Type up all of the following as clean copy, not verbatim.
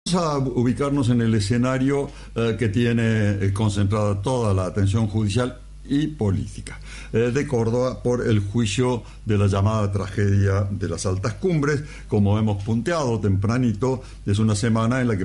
a ubicarnos en el escenario que tiene concentrada toda la atención judicial y política de Córdoba por el juicio de la llamada tragedia de las Altas Cumbres. Como hemos punteado tempranito, es una semana en la que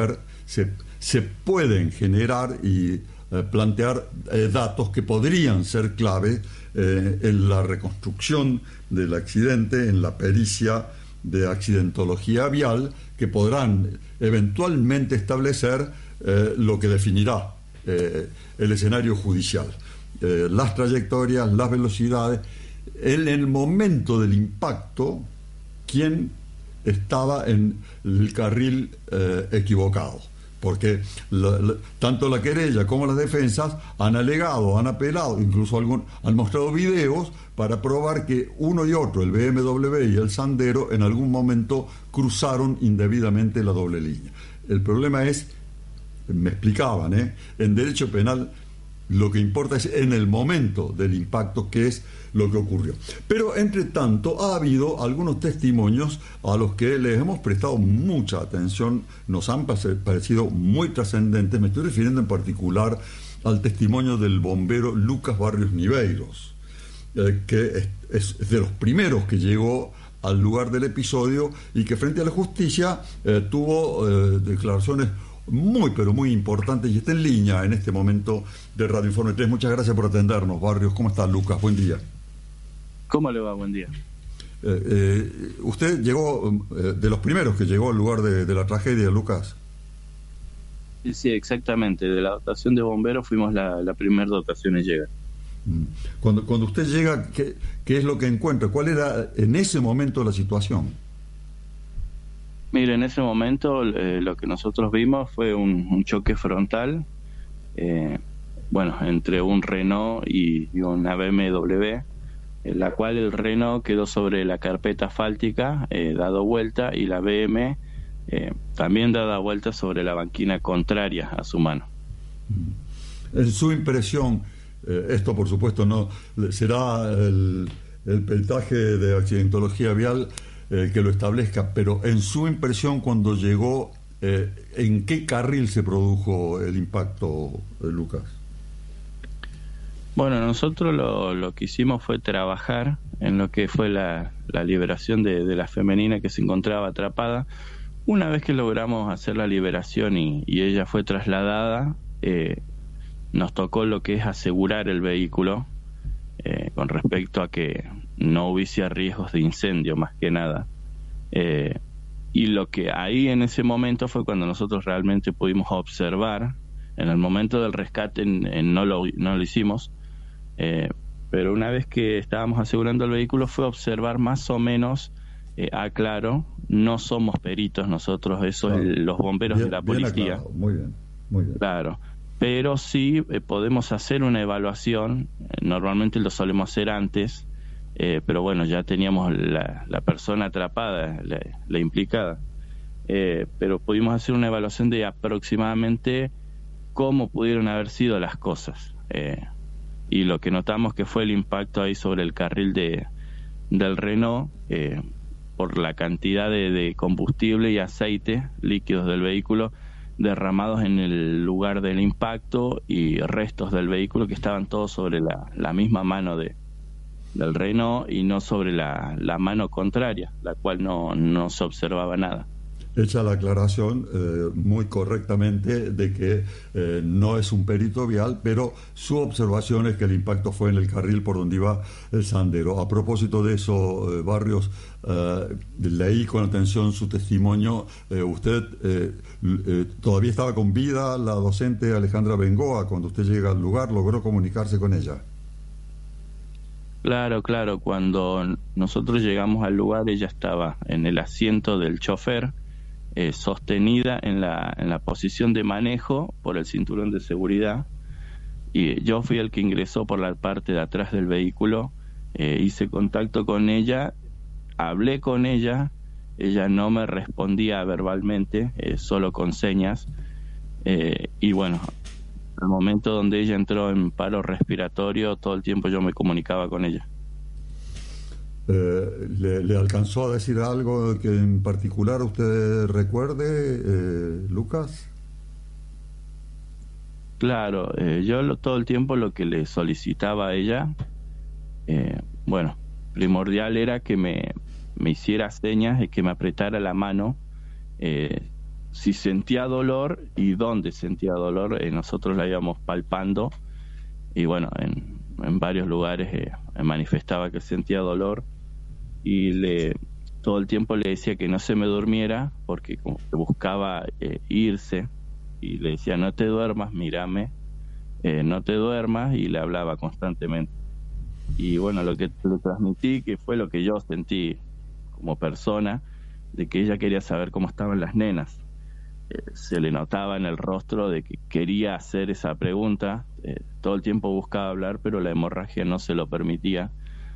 se pueden generar y plantear datos que podrían ser clave en la reconstrucción del accidente, en la pericia de accidentología vial, que podrán eventualmente establecer lo que definirá el escenario judicial. Las trayectorias, las velocidades, en el momento del impacto, quién estaba en el carril equivocado. Porque tanto la querella como las defensas han alegado, han apelado, incluso han mostrado videos para probar que uno y otro, el BMW y el Sandero, en algún momento cruzaron indebidamente la doble línea. El problema es, me explicaban, en derecho penal lo que importa es en el momento del impacto, que es lo que ocurrió. Pero, entre tanto, ha habido algunos testimonios a los que les hemos prestado mucha atención, nos han parecido muy trascendentes. Me estoy refiriendo en particular al testimonio del bombero Lucas Barrios Niveiros, que es de los primeros que llegó al lugar del episodio y que frente a la justicia tuvo declaraciones muy, pero muy importante, y está en línea en este momento de Radio Informe 3. Muchas gracias por atendernos, Barrios. ¿Cómo está, Lucas? Buen día. ¿Cómo le va? Buen día. Usted llegó, de los primeros que llegó al lugar de la tragedia, Lucas. Sí, exactamente. De la dotación de bomberos fuimos la primera dotación en llegar. Cuando usted llega, ¿qué es lo que encuentra? ¿Cuál era en ese momento la situación? Mire, en ese momento lo que nosotros vimos fue un choque frontal, entre un Renault y una BMW, en la cual el Renault quedó sobre la carpeta asfáltica, dado vuelta, y la BM también dada vuelta sobre la banquina contraria a su mano. En su impresión, esto por supuesto no será el peritaje de accidentología vial que lo establezca, pero en su impresión cuando llegó, ¿en qué carril se produjo el impacto, Lucas? Bueno, nosotros lo que hicimos fue trabajar en lo que fue la liberación de la femenina que se encontraba atrapada. Una vez que logramos hacer la liberación y ella fue trasladada, nos tocó lo que es asegurar el vehículo con respecto a que no hubiese riesgos de incendio, más que nada. Y lo que ahí en ese momento fue cuando nosotros realmente pudimos observar. En el momento del rescate no lo hicimos, pero una vez que estábamos asegurando el vehículo fue observar más o menos, claro, no somos peritos nosotros, eso claro. Es los bomberos bien, de la policía. Muy bien, muy bien. Claro. Pero sí podemos hacer una evaluación, normalmente lo solemos hacer antes, pero bueno, ya teníamos la persona atrapada, la implicada, pero pudimos hacer una evaluación de aproximadamente cómo pudieron haber sido las cosas, y lo que notamos que fue el impacto ahí sobre el carril del Renault, por la cantidad de combustible y aceite líquidos del vehículo derramados en el lugar del impacto y restos del vehículo que estaban todos sobre la misma mano del Renault y no sobre la mano contraria, la cual no se observaba nada. Hecha la aclaración muy correctamente de que no es un perito vial, pero su observación es que el impacto fue en el carril por donde iba el Sandero. A propósito de eso, Barrios, leí con atención su testimonio. Usted todavía estaba con vida, la docente Alejandra Bengoa, cuando usted llega al lugar, ¿logró comunicarse con ella? Claro, cuando nosotros llegamos al lugar ella estaba en el asiento del chofer, sostenida en la posición de manejo por el cinturón de seguridad, y yo fui el que ingresó por la parte de atrás del vehículo, hice contacto con ella, hablé con ella no me respondía verbalmente, solo con señas, y bueno, al momento donde ella entró en paro respiratorio, todo el tiempo yo me comunicaba con ella. ¿Le alcanzó a decir algo que en particular usted recuerde? Lucas? Claro, todo el tiempo lo que le solicitaba a ella, bueno, primordial era que me hiciera señas y que me apretara la mano, si sentía dolor y dónde sentía dolor. Nosotros la íbamos palpando y bueno, en varios lugares manifestaba que sentía dolor, y todo el tiempo le decía que no se me durmiera porque como que buscaba irse, y le decía no te duermas, mírame, no te duermas, y le hablaba constantemente. Y bueno, lo que le transmití, que fue lo que yo sentí como persona, de que ella quería saber cómo estaban las nenas. Se le notaba en el rostro de que quería hacer esa pregunta, todo el tiempo buscaba hablar, pero la hemorragia no se lo permitía.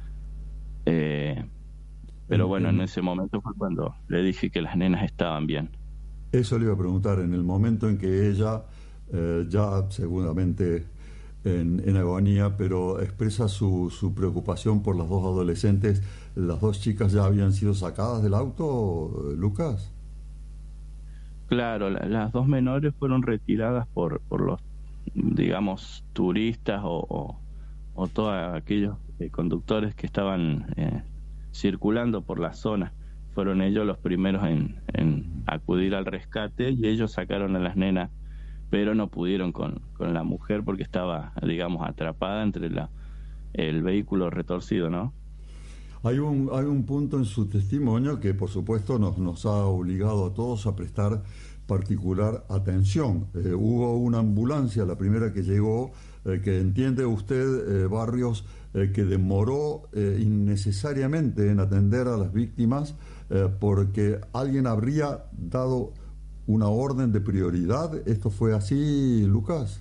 Pero bueno, en ese momento fue cuando le dije que las nenas estaban bien. Eso le iba a preguntar, en el momento en que ella, ya seguramente en agonía, pero expresa su preocupación por las dos adolescentes, ¿las dos chicas ya habían sido sacadas del auto, Lucas? Claro, las dos menores fueron retiradas por los, digamos, turistas o todos aquellos conductores que estaban circulando por la zona. Fueron ellos los primeros en acudir al rescate, y ellos sacaron a las nenas, pero no pudieron con la mujer porque estaba, digamos, atrapada entre el vehículo retorcido, ¿no? Hay un punto en su testimonio que por supuesto nos ha obligado a todos a prestar particular atención. Hubo una ambulancia, la primera que llegó, que entiende usted, Barrios, que demoró innecesariamente en atender a las víctimas porque alguien habría dado una orden de prioridad. ¿Esto fue así, Lucas?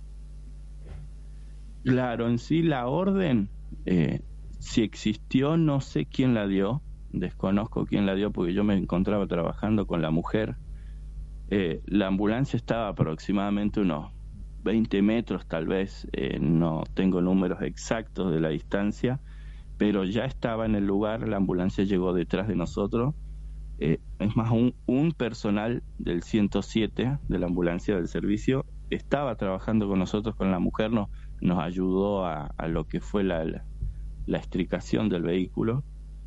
Claro, en sí la orden, si existió, no sé quién la dio, desconozco quién la dio porque yo me encontraba trabajando con la mujer. La ambulancia estaba aproximadamente unos 20 metros tal vez, no tengo números exactos de la distancia, pero ya estaba en el lugar, la ambulancia llegó detrás de nosotros. Es más, un personal del 107 de la ambulancia del servicio estaba trabajando con nosotros, con la mujer, nos ayudó a lo que fue la extricación del vehículo,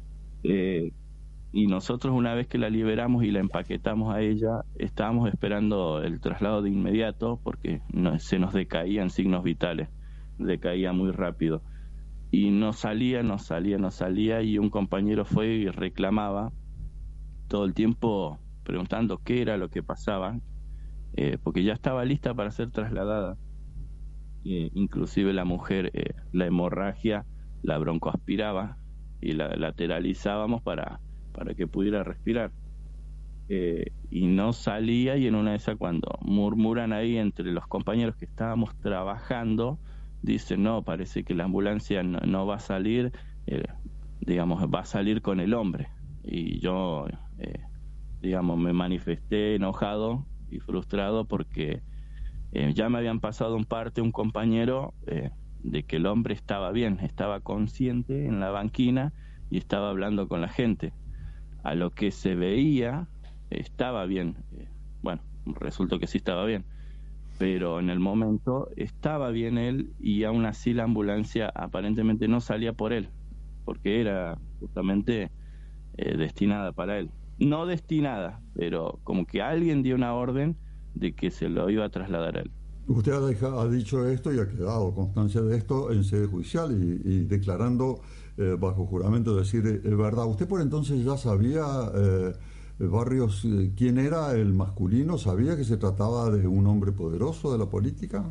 y nosotros, una vez que la liberamos y la empaquetamos a ella, estábamos esperando el traslado de inmediato porque se nos decaían signos vitales, decaía muy rápido y no salía, y un compañero fue y reclamaba todo el tiempo preguntando qué era lo que pasaba, porque ya estaba lista para ser trasladada. Inclusive la mujer, la hemorragia la broncoaspiraba y la lateralizábamos para que pudiera respirar, y no salía, y en una de esas, cuando murmuran ahí entre los compañeros que estábamos trabajando, dicen no, parece que la ambulancia no va a salir, digamos, va a salir con el hombre. Y yo, digamos, me manifesté enojado y frustrado porque ya me habían pasado un compañero, de que el hombre estaba bien, estaba consciente en la banquina y estaba hablando con la gente. A lo que se veía, estaba bien. Bueno, resultó que sí estaba bien, pero en el momento estaba bien él, y aún así la ambulancia aparentemente no salía por él, porque era justamente destinada para él. No destinada, pero como que alguien dio una orden de que se lo iba a trasladar a él. Usted ha dicho esto y ha quedado constancia de esto en sede judicial y declarando bajo juramento decir verdad. ¿Usted por entonces ya sabía, Barrios, quién era el masculino? ¿Sabía que se trataba de un hombre poderoso de la política?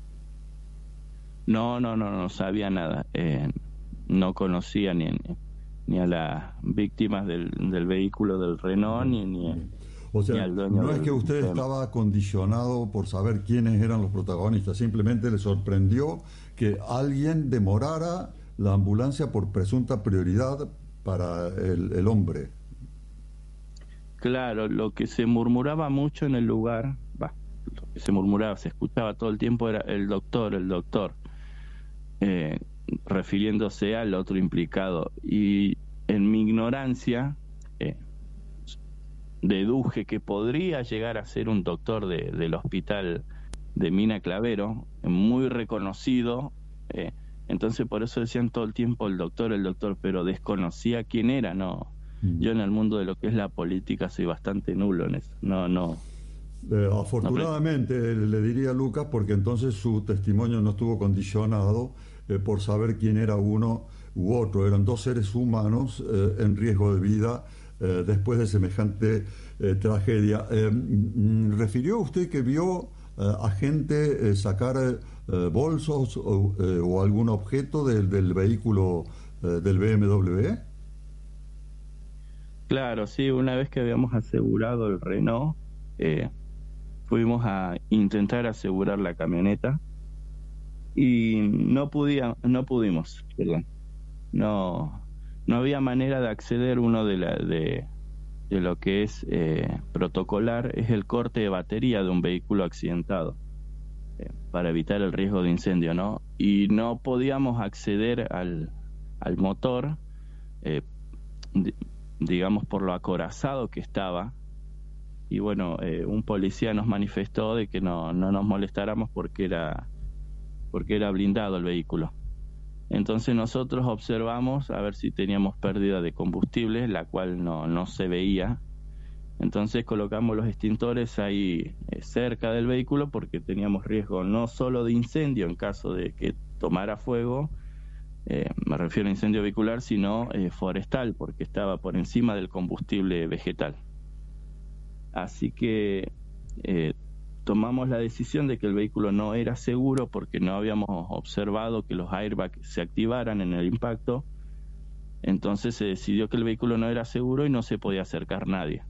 No sabía nada. No conocía ni a las víctimas del vehículo del Renault, O sea, ni al dueño. no es que usted estaba condicionado por saber quiénes eran los protagonistas, simplemente le sorprendió que alguien demorara la ambulancia por presunta prioridad para el hombre. Claro, lo que se murmuraba mucho en el lugar, lo que se escuchaba todo el tiempo era el doctor, refiriéndose al otro implicado. Y en mi ignorancia, deduje que podría llegar a ser un doctor del hospital de Mina Clavero, muy reconocido. Entonces por eso decían todo el tiempo el doctor, pero desconocía quién era. No, yo en el mundo de lo que es la política soy bastante nulo en eso. No. Afortunadamente, le diría Lucas, porque entonces su testimonio no estuvo condicionado por saber quién era uno u otro. Eran dos seres humanos en riesgo de vida después de semejante tragedia. ¿Refirió usted que vio a gente sacar bolsos o algún objeto del vehículo del BMW? Claro, sí, una vez que habíamos asegurado el Renault, fuimos a intentar asegurar la camioneta y no pudimos, perdón. No había manera de acceder. Uno de lo que es protocolar es el corte de batería de un vehículo accidentado para evitar el riesgo de incendio, ¿no? Y no podíamos acceder al motor, digamos por lo acorazado que estaba. Y bueno, un policía nos manifestó de que no nos molestáramos porque era blindado el vehículo. Entonces nosotros observamos a ver si teníamos pérdida de combustible, la cual no se veía. Entonces colocamos los extintores ahí cerca del vehículo porque teníamos riesgo no solo de incendio en caso de que tomara fuego, me refiero a incendio vehicular, sino forestal, porque estaba por encima del combustible vegetal. Así que tomamos la decisión de que el vehículo no era seguro porque no habíamos observado que los airbags se activaran en el impacto. Entonces se decidió que el vehículo no era seguro y no se podía acercar nadie.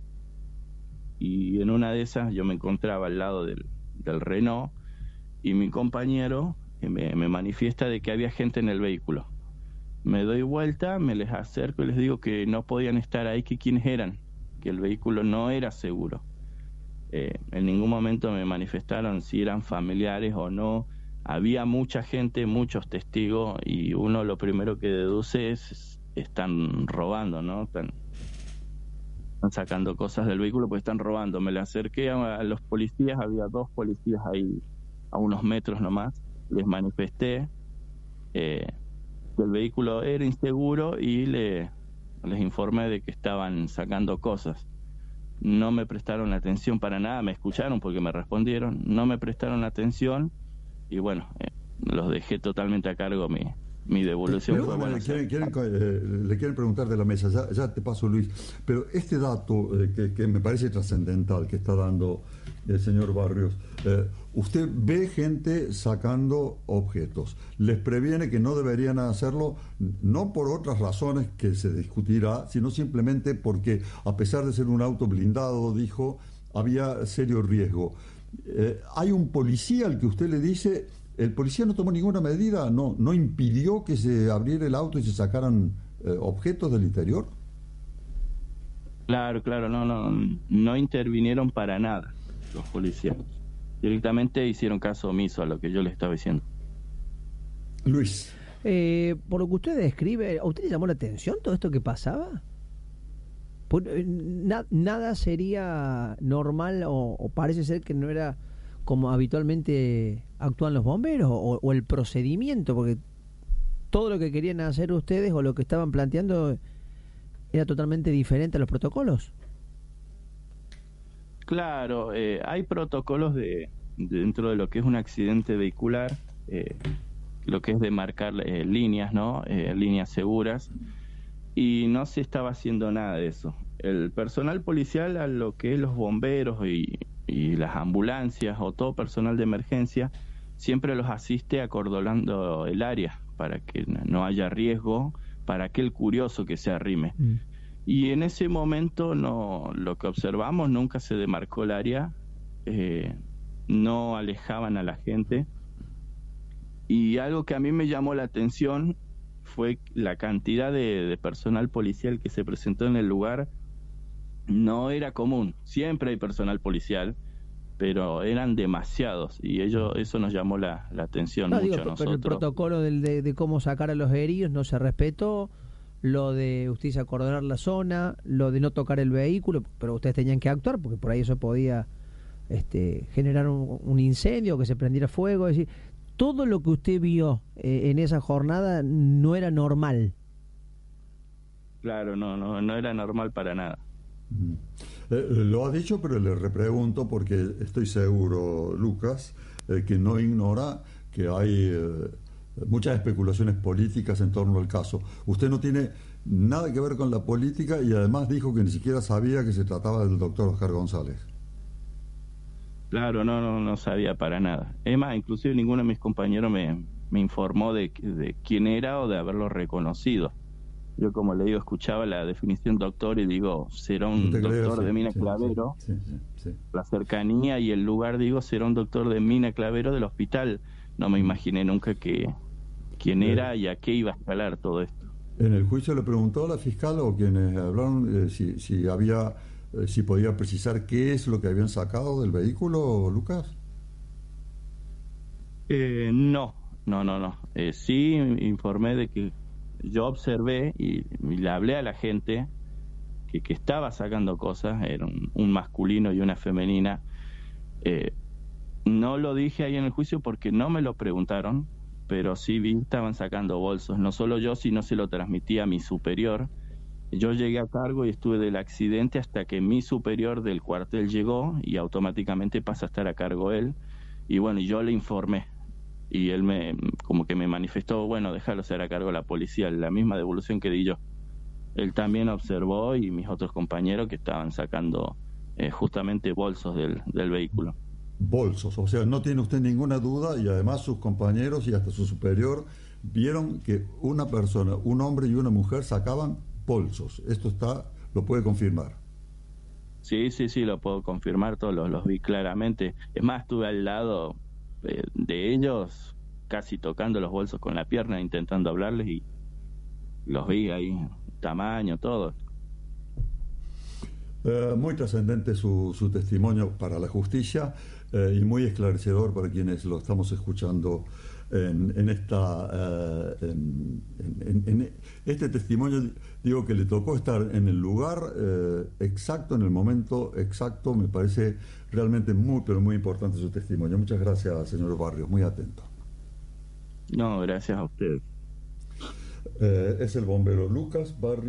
Y en una de esas yo me encontraba al lado del Renault y mi compañero me manifiesta de que había gente en el vehículo. Me doy vuelta, me les acerco y les digo que no podían estar ahí, que quiénes eran, que el vehículo no era seguro. En ningún momento me manifestaron si eran familiares o no. Había mucha gente, muchos testigos, y uno lo primero que deduce es están robando, ¿no? Están sacando cosas del vehículo pues están robando. Me le acerqué a los policías, había 2 policías ahí a unos metros nomás. Les manifesté que el vehículo era inseguro y les informé de que estaban sacando cosas. No me prestaron atención para nada, me escucharon porque me respondieron, no me prestaron atención y bueno, los dejé totalmente a cargo. Mi devolución pero, fue buena. Le quieren preguntar de la mesa, ya te paso, Luis, pero este dato que me parece trascendental que está dando el señor Barrios, usted ve gente sacando objetos, les previene que no deberían hacerlo, no por otras razones que se discutirá, sino simplemente porque a pesar de ser un auto blindado, dijo, había serio riesgo. Hay un policía al que usted le dice, el policía no tomó ninguna medida, no impidió que se abriera el auto y se sacaran objetos del interior. Claro, no intervinieron para nada los policías. Directamente hicieron caso omiso a lo que yo les estaba diciendo. Luis. Por lo que usted describe, ¿a usted le llamó la atención todo esto que pasaba? Nada sería normal o parece ser que no era como habitualmente actúan los bomberos o el procedimiento, porque todo lo que querían hacer ustedes o lo que estaban planteando era totalmente diferente a los protocolos. Claro, hay protocolos dentro de lo que es un accidente vehicular, lo que es de marcar líneas, ¿no? Líneas seguras, y no se estaba haciendo nada de eso. El personal policial, a lo que es los bomberos y las ambulancias o todo personal de emergencia, siempre los asiste acordonando el área para que no haya riesgo para aquel curioso que se arrime. Y en ese momento lo que observamos, nunca se demarcó el área, no alejaban a la gente. Y algo que a mí me llamó la atención fue la cantidad de personal policial que se presentó en el lugar. No era común, siempre hay personal policial, pero eran demasiados y eso nos llamó la atención mucho a nosotros. Pero el protocolo de cómo sacar a los heridos no se respetó. lo de ustedes acordonar la zona, lo de no tocar el vehículo, pero ustedes tenían que actuar porque por ahí eso podía generar un incendio, que se prendiera fuego. Es decir, todo lo que usted vio en esa jornada no era normal. Claro, no era normal para nada. Lo ha dicho, pero le repregunto porque estoy seguro, Lucas, que no ignora que hay muchas especulaciones políticas en torno al caso. Usted no tiene nada que ver con la política y además dijo que ni siquiera sabía que se trataba del doctor Oscar González. Claro, no sabía para nada. Es más, inclusive ninguno de mis compañeros me informó de quién era o de haberlo reconocido. Yo, como le digo, escuchaba la definición doctor y digo, será un doctor de Mina Clavero. Sí. La cercanía y el lugar, digo, será un doctor de Mina Clavero del hospital. No me imaginé nunca quién era y a qué iba a escalar todo esto. En el juicio le preguntó a la fiscal o quienes hablaron si podía precisar qué es lo que habían sacado del vehículo, Lucas. No. Sí informé de que yo observé y le hablé a la gente que estaba sacando cosas, era un masculino y una femenina. No lo dije ahí en el juicio porque no me lo preguntaron, pero sí vi que estaban sacando bolsos. No solo yo, sino se lo transmití a mi superior. Yo llegué a cargo y estuve del accidente hasta que mi superior del cuartel llegó y automáticamente pasa a estar a cargo él. Y bueno, yo le informé. Y él como que me manifestó, bueno, déjalo ser a cargo de la policía, la misma devolución que di yo. Él también observó y mis otros compañeros que estaban sacando justamente bolsos del vehículo. Bolsos, o sea, no tiene usted ninguna duda y además sus compañeros y hasta su superior vieron que una persona, un hombre y una mujer sacaban bolsos. Esto lo puede confirmar. Sí, lo puedo confirmar, todos los vi claramente. Es más, estuve al lado de ellos, casi tocando los bolsos con la pierna, intentando hablarles y los vi ahí, tamaño, todo. Muy trascendente su testimonio para la justicia y muy esclarecedor para quienes lo estamos escuchando en este testimonio. Digo que le tocó estar en el lugar exacto, en el momento exacto. Me parece realmente pero muy importante su testimonio. Muchas gracias, señor Barrios, muy atento. No, gracias a ustedes. Es el bombero Lucas Barrios.